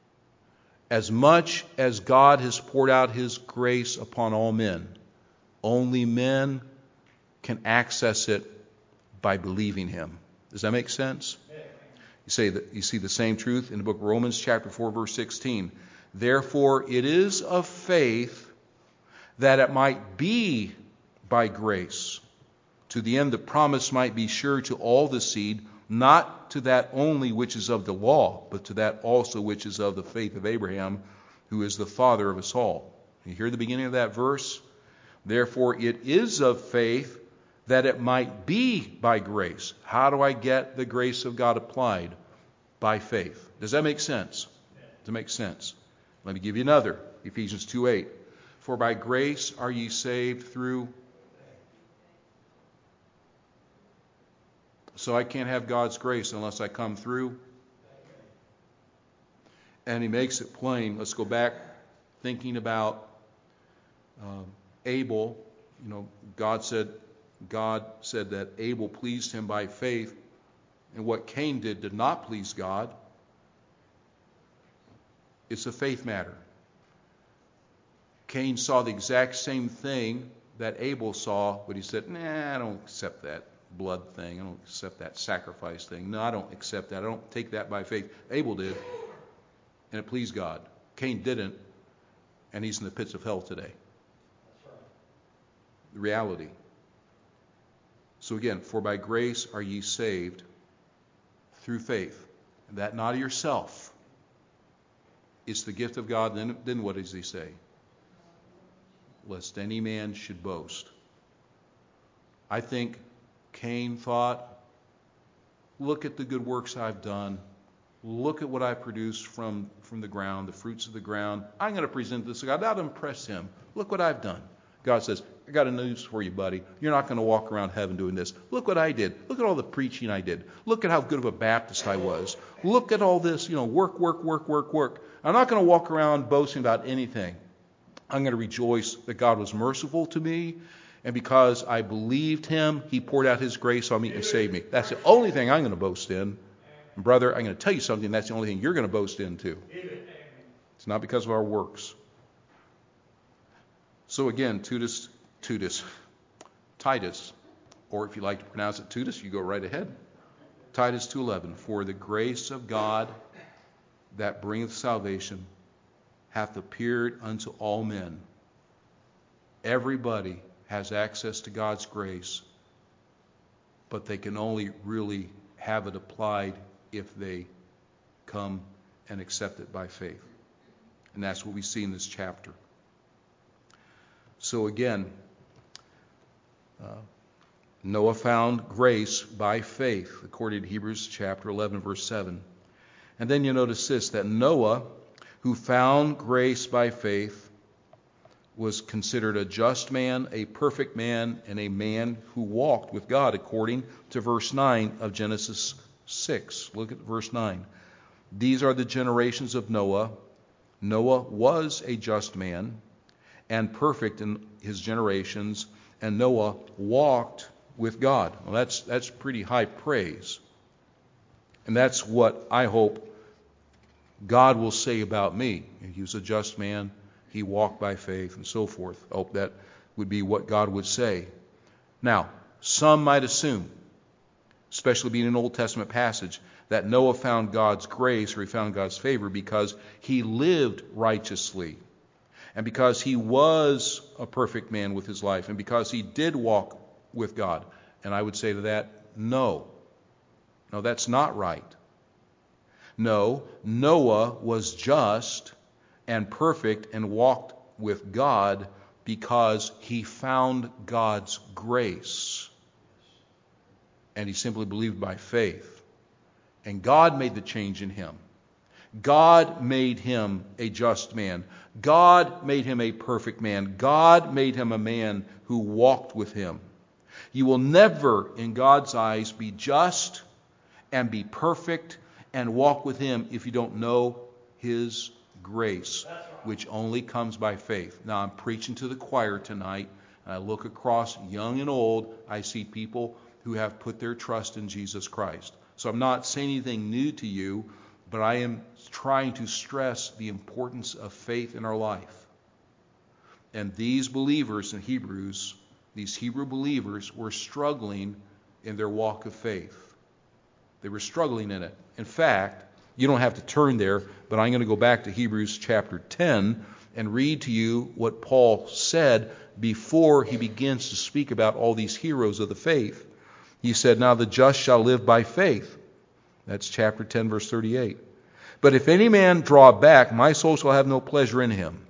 As much as God has poured out His grace upon all men, only men can access it by believing Him. Does that make sense? You say that you see the same truth in the book of Romans chapter four, verse sixteen. Therefore it is of faith that it might be by grace, to the end the promise might be sure to all the seed, not to that only which is of the law, but to that also which is of the faith of Abraham, who is the father of us all. You hear the beginning of that verse? Therefore it is of faith that it might be by grace. How do I get the grace of God applied? By faith. Does that make sense? Does it make sense? Let me give you another. Ephesians two eight. For by grace are ye saved through... So I can't have God's grace unless I come through. And he makes it plain. Let's go back thinking about um, Abel. You know, God said, God said that Abel pleased him by faith, and what Cain did did not please God. It's a faith matter. Cain saw the exact same thing that Abel saw, but he said, nah, I don't accept that blood thing. I don't accept that sacrifice thing. No, I don't accept that. I don't take that by faith. Abel did, and it pleased God. Cain didn't, and he's in the pits of hell today. The reality. So again, for by grace are ye saved through faith, and that not of yourself. It's the gift of God. Then, then what does he say? Lest any man should boast. I think Cain thought, look at the good works I've done. Look at what I produced from, from the ground, the fruits of the ground. I'm going to present this to God. That'll impress him. Look what I've done. God says, I got a news for you, buddy. You're not going to walk around heaven doing this. Look what I did. Look at all the preaching I did. Look at how good of a Baptist I was. Look at all this, you know, work, work, work, work, work. I'm not going to walk around boasting about anything. I'm going to rejoice that God was merciful to me, and because I believed him, he poured out his grace on me and saved me. That's the only thing I'm going to boast in. And brother, I'm going to tell you something, that's the only thing you're going to boast in too. It's not because of our works. So again, Titus, Titus, Titus, or if you like to pronounce it Titus, you go right ahead. Titus two eleven, for the grace of God that bringeth salvation hath appeared unto all men. Everybody has access to God's grace, but they can only really have it applied if they come and accept it by faith. And that's what we see in this chapter. So again, uh, Noah found grace by faith, according to Hebrews chapter eleven, verse seven. And then you notice this, that Noah, who found grace by faith, was considered a just man, a perfect man, and a man who walked with God, according to verse nine of Genesis six. Look at verse nine. These are the generations of Noah. Noah was a just man and perfect in his generations, and Noah walked with God. Well, that's that's pretty high praise. And that's what I hope God will say about me. He was a just man. He walked by faith and so forth. I hope that would be what God would say. Now, some might assume, especially being an Old Testament passage, that Noah found God's grace or he found God's favor because he lived righteously and because he was a perfect man with his life and because he did walk with God. And I would say to that, no. No, that's not right. No, Noah was just and perfect and walked with God because he found God's grace. And he simply believed by faith. And God made the change in him. God made him a just man. God made him a perfect man. God made him a man who walked with him. You will never, in God's eyes, be just and be perfect and walk with him if you don't know his grace, which only comes by faith. Now, I'm preaching to the choir tonight, and I look across young and old. I see people who have put their trust in Jesus Christ. So I'm not saying anything new to you, but I am trying to stress the importance of faith in our life. And these believers in Hebrews, these Hebrew believers, were struggling in their walk of faith. They were struggling in it. In fact, you don't have to turn there, but I'm going to go back to Hebrews chapter ten and read to you what Paul said before he begins to speak about all these heroes of the faith. He said, "Now the just shall live by faith." That's chapter ten, verse thirty-eight. "But if any man draw back, my soul shall have no pleasure in him."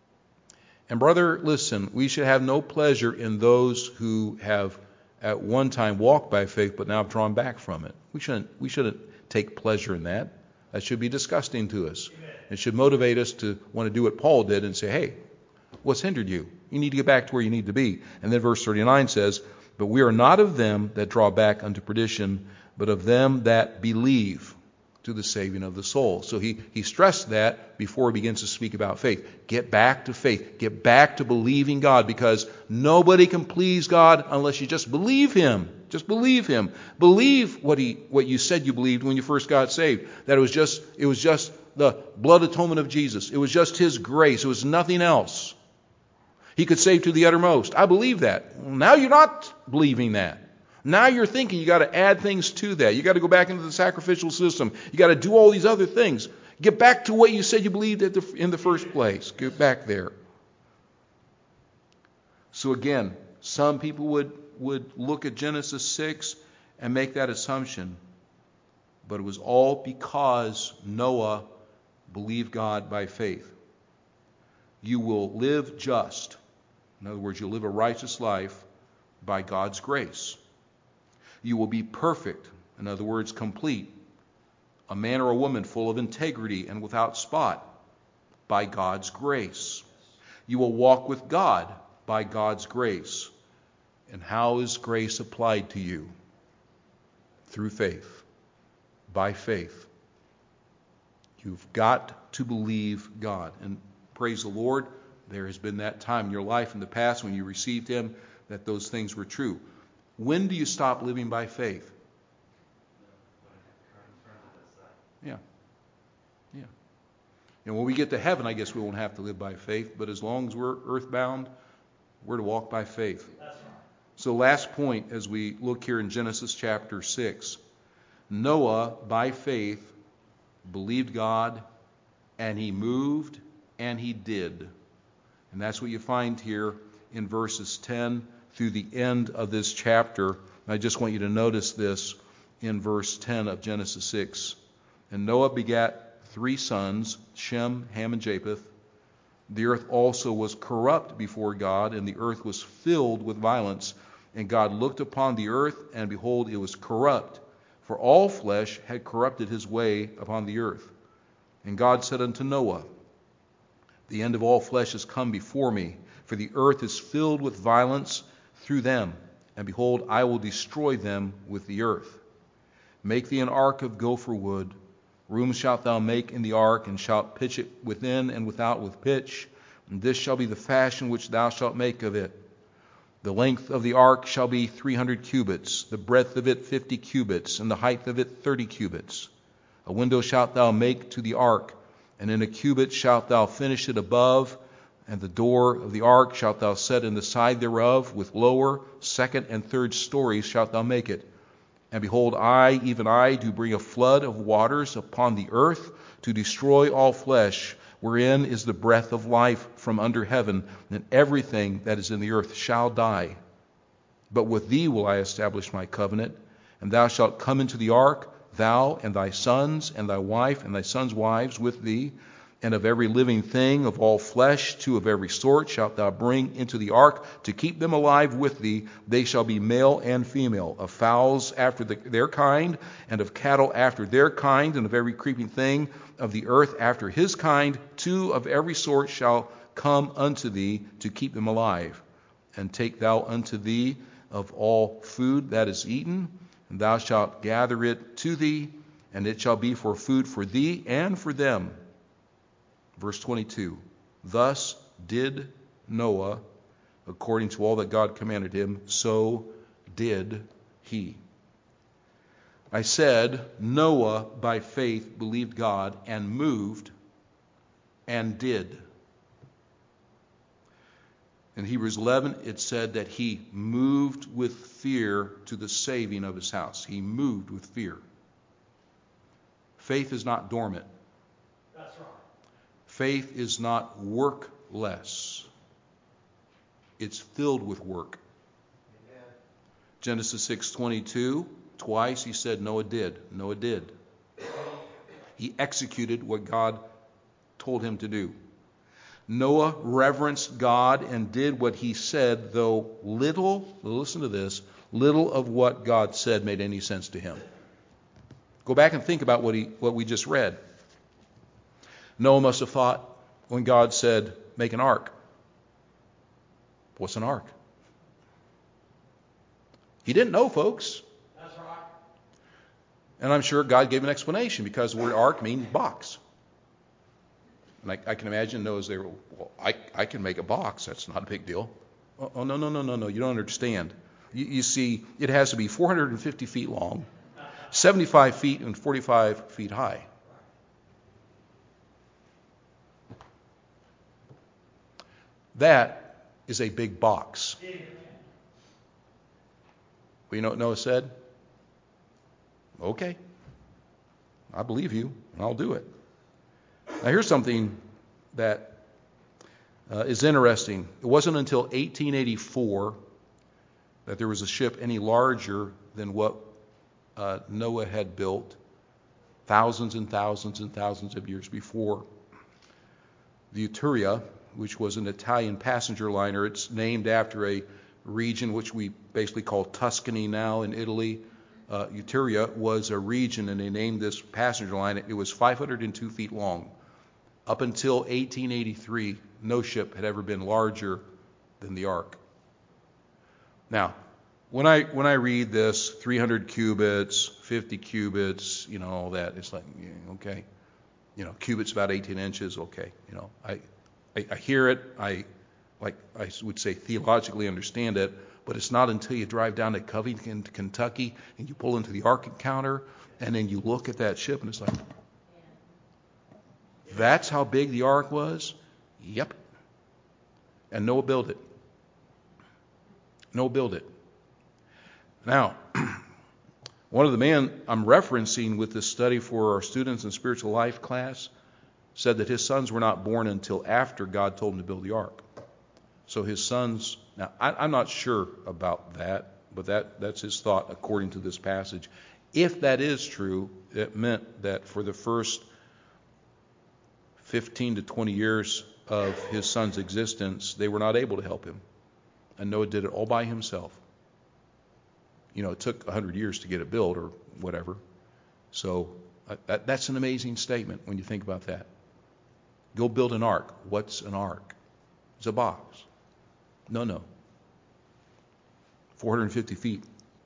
And brother, listen, we should have no pleasure in those who have at one time walked by faith but now have drawn back from it. We shouldn't, we shouldn't take pleasure in that. That should be disgusting to us. Amen. It should motivate us to want to do what Paul did and say, hey, what's hindered you? You need to get back to where you need to be. And then verse thirty-nine says, "But we are not of them that draw back unto perdition, but of them that believe to the saving of the soul." So he, he stressed that before he begins to speak about faith. Get back to faith. Get back to believing God, because nobody can please God unless you just believe him. Just believe him. Believe what he what you said you believed when you first got saved. That it was just it was just the blood atonement of Jesus. It was just his grace. It was nothing else. He could save to the uttermost. I believe that. Now you're not believing that. Now you're thinking you got to add things to that. You got to go back into the sacrificial system. You got to do all these other things. Get back to what you said you believed at the, in the first place. Get back there. So again, some people would, would look at Genesis six and make that assumption. But it was all because Noah believed God by faith. You will live just. In other words, you'll live a righteous life by God's grace. You will be perfect, in other words, complete, a man or a woman full of integrity and without spot, by God's grace. You will walk with God by God's grace. And how is grace applied to you? Through faith, by faith. You've got to believe God. And praise the Lord, there has been that time in your life in the past when you received him that those things were true. When do you stop living by faith? Yeah. Yeah. And when we get to heaven, I guess we won't have to live by faith, but as long as we're earthbound, we're to walk by faith. So last point as we look here in Genesis chapter six. Noah, by faith, believed God, and he moved, and he did. And that's what you find here in verses ten through the end of this chapter. I just want you to notice this in verse ten of Genesis six. "And Noah begat three sons, Shem, Ham, and Japheth. The earth also was corrupt before God, and the earth was filled with violence. And God looked upon the earth, and behold, it was corrupt, for all flesh had corrupted his way upon the earth. And God said unto Noah, The end of all flesh is come before me, for the earth is filled with violence through them, and behold, I will destroy them with the earth. Make thee an ark of gopher wood. Rooms shalt thou make in the ark, and shalt pitch it within and without with pitch. And this shall be the fashion which thou shalt make of it. The length of the ark shall be three hundred cubits, the breadth of it fifty cubits, and the height of it thirty cubits. A window shalt thou make to the ark, and in a cubit shalt thou finish it above, and the door of the ark shalt thou set in the side thereof, with lower, second, and third stories shalt thou make it. And behold, I, even I, do bring a flood of waters upon the earth, to destroy all flesh, wherein is the breath of life from under heaven, and everything that is in the earth shall die. But with thee will I establish my covenant, and thou shalt come into the ark, thou and thy sons, and thy wife, and thy sons' wives with thee, and of every living thing of all flesh, two of every sort, shalt thou bring into the ark, to keep them alive with thee. They shall be male and female, of fowls after the, their kind, and of cattle after their kind, and of every creeping thing of the earth after his kind. Two of every sort shall come unto thee, to keep them alive. And take thou unto thee of all food that is eaten, and thou shalt gather it to thee, and it shall be for food for thee and for them. Verse twenty-two, thus did Noah, according to all that God commanded him, so did he. I said, Noah by faith believed God and moved and did. In Hebrews eleven, it said that he moved with fear to the saving of his house. He moved with fear. Faith is not dormant. That's right. Faith is not workless. It's filled with work. Amen. Genesis six twenty-two, twice he said Noah did. Noah did. He executed what God told him to do. Noah reverenced God and did what he said, though little, listen to this, little of what God said made any sense to him. Go back and think about what he what we just read. Noah must have thought when God said, make an ark. What's an ark? He didn't know, folks. That's right. And I'm sure God gave an explanation, because the word ark means box. And I, I can imagine Noah's there, well, I, I can make a box. That's not a big deal. Oh, oh no, no, no, no, no. You don't understand. You, you see, it has to be four hundred fifty feet long, seventy-five feet, and forty-five feet high. That is a big box. Amen. Well, you know what Noah said? Okay, I believe you, and I'll do it. Now here's something that uh, is interesting. It wasn't until eighteen eighty-four that there was a ship any larger than what uh, Noah had built thousands and thousands and thousands of years before. The Etruria, which was an Italian passenger liner. It's named after a region which we basically call Tuscany now in Italy. Uh, Etruria was a region, and they named this passenger line. It was five hundred two feet long. Up until eighteen eighty-three, no ship had ever been larger than the Ark. Now, when I when I read this, three hundred cubits, fifty cubits, you know, all that, it's like, yeah, okay. You know, cubits about eighteen inches, okay. You know, I, I, I hear it, I, like I would say theologically understand it, but it's not until you drive down to Covington, Kentucky, and you pull into the Ark Encounter, and then you look at that ship, and it's like, that's how big the ark was? Yep. And Noah built it. Noah built it. Now, one of the men I'm referencing with this study for our students in spiritual life class said that his sons were not born until after God told him to build the ark. So his sons, now I, I'm not sure about that, but that, that's his thought according to this passage. If that is true, it meant that for the first fifteen to twenty years of his son's existence, they were not able to help him. And Noah did it all by himself. You know, it took one hundred years to get it built or whatever. So uh, that, that's an amazing statement when you think about that. Go build an ark. What's an ark? It's a box. No, no. four hundred fifty feet.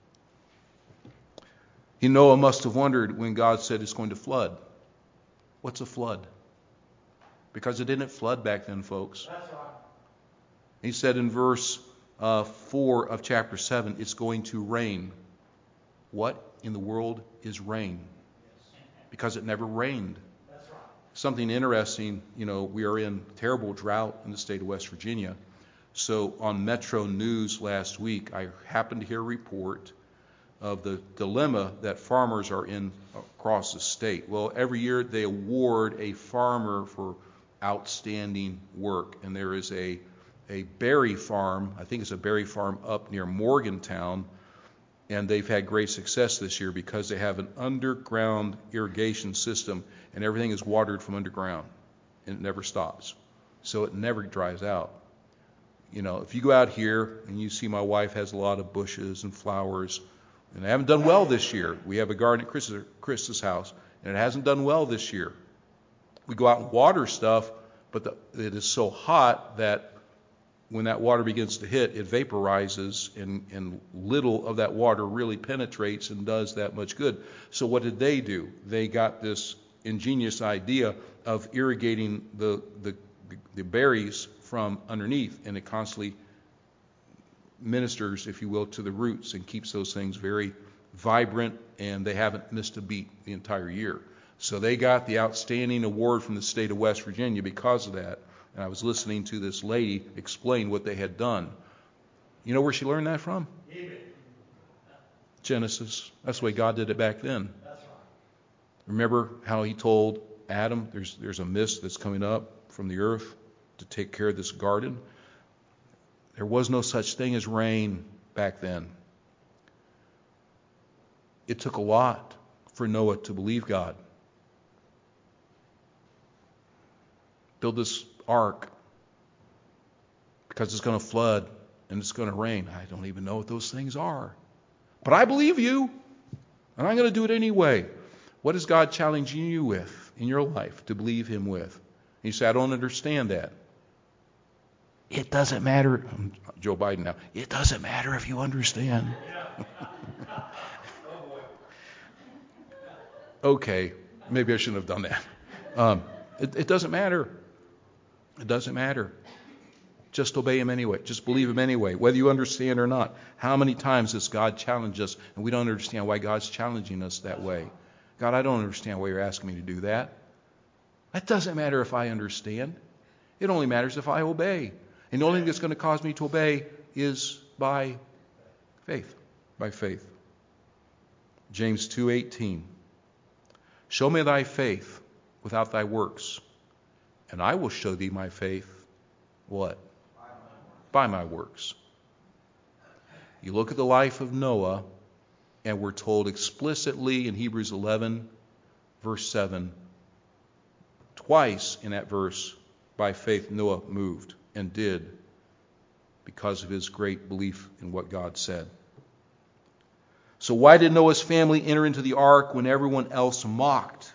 He, Noah must have wondered when God said it's going to flood. What's a flood? Because it didn't flood back then, folks. That's right. He said in verse uh, four of chapter seven, it's going to rain. What in the world is rain? Because it never rained. That's right. Something interesting, you know, we are in terrible drought in the state of West Virginia. So on Metro News last week, I happened to hear a report of the dilemma that farmers are in across the state. Well, every year they award a farmer for outstanding work, and there is a a berry farm, I think it's a berry farm up near Morgantown, and they've had great success this year because they have an underground irrigation system, and everything is watered from underground, and it never stops, so it never dries out. You know, if you go out here and you see my wife has a lot of bushes and flowers, and they haven't done well this year. We have a garden at Chris's, Chris's house, and it hasn't done well this year. We go out and water stuff, but the, it is so hot that when that water begins to hit, it vaporizes, and, and little of that water really penetrates and does that much good. So what did they do? They got this ingenious idea of irrigating the, the, the berries from underneath, and it constantly ministers, if you will, to the roots and keeps those things very vibrant, and they haven't missed a beat the entire year. So they got the outstanding award from the state of West Virginia because of that. And I was listening to this lady explain what they had done. You know where she learned that from? Amen. Genesis. That's the way God did it back then. That's right. Remember how he told Adam, there's there's a mist that's coming up from the earth to take care of this garden? There was no such thing as rain back then. It took a lot for Noah to believe God. Build this ark because it's going to flood and it's going to rain. I don't even know what those things are. But I believe you, and I'm going to do it anyway. What is God challenging you with in your life to believe him with? And you say, I don't understand that. It doesn't matter. I'm Joe Biden now. It doesn't matter if you understand. Okay, maybe I shouldn't have done that. Um, it, it doesn't matter. It doesn't matter. Just obey him anyway. Just believe him anyway, whether you understand or not. How many times does God challenge us, and we don't understand why God's challenging us that way? God, I don't understand why you're asking me to do that. That doesn't matter if I understand. It only matters if I obey. And the only thing that's going to cause me to obey is by faith. By faith. James two eighteen. Show me thy faith without thy works, and I will show thee my faith. What? By my works. You look at the life of Noah, and we're told explicitly in Hebrews eleven, verse seven, twice in that verse, by faith Noah moved and did because of his great belief in what God said. So why did Noah's family enter into the ark when everyone else mocked?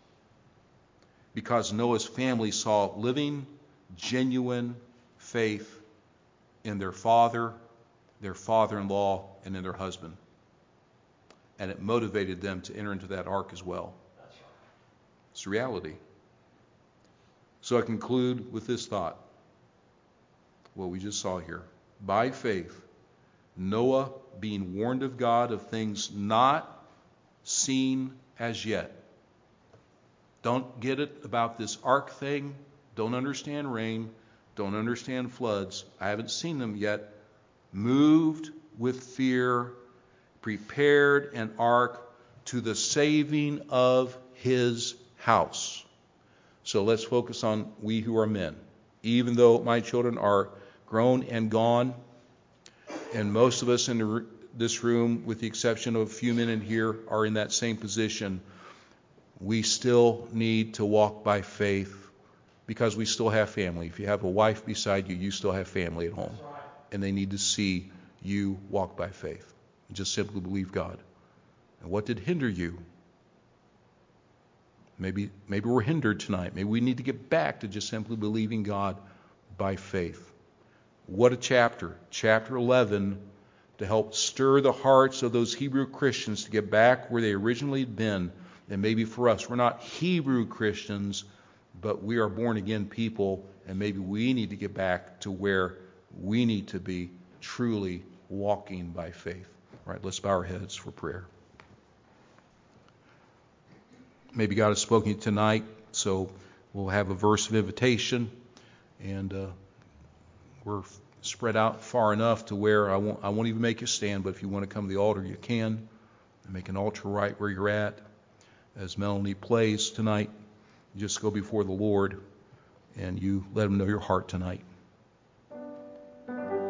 Because Noah's family saw living, genuine faith in their father, their father-in-law, and in their husband. And it motivated them to enter into that ark as well. That's right. It's reality. So I conclude with this thought. What we just saw here. By faith, Noah, being warned of God of things not seen as yet. Don't get it about this ark thing. Don't understand rain. Don't understand floods. I haven't seen them yet. Moved with fear, prepared an ark to the saving of his house. So let's focus on we who are men. Even though my children are grown and gone, and most of us in the, this room, with the exception of a few men in here, are in that same position, we still need to walk by faith because we still have family. If you have a wife beside you, you still have family at home. That's right. And they need to see you walk by faith. Just simply believe God. And what did hinder you? Maybe, maybe we're hindered tonight. Maybe we need to get back to just simply believing God by faith. What a chapter. Chapter eleven, to help stir the hearts of those Hebrew Christians to get back where they originally had been. And maybe for us, we're not Hebrew Christians, but we are born again people, and maybe we need to get back to where we need to be, truly walking by faith. All right, let's bow our heads for prayer. Maybe God has spoken to you tonight, so we'll have a verse of invitation, and uh, we're spread out far enough to where I won't, I won't even make you stand, but if you want to come to the altar, you can. And make an altar right where you're at. As Melanie plays tonight, you just go before the Lord, and you let him know your heart tonight.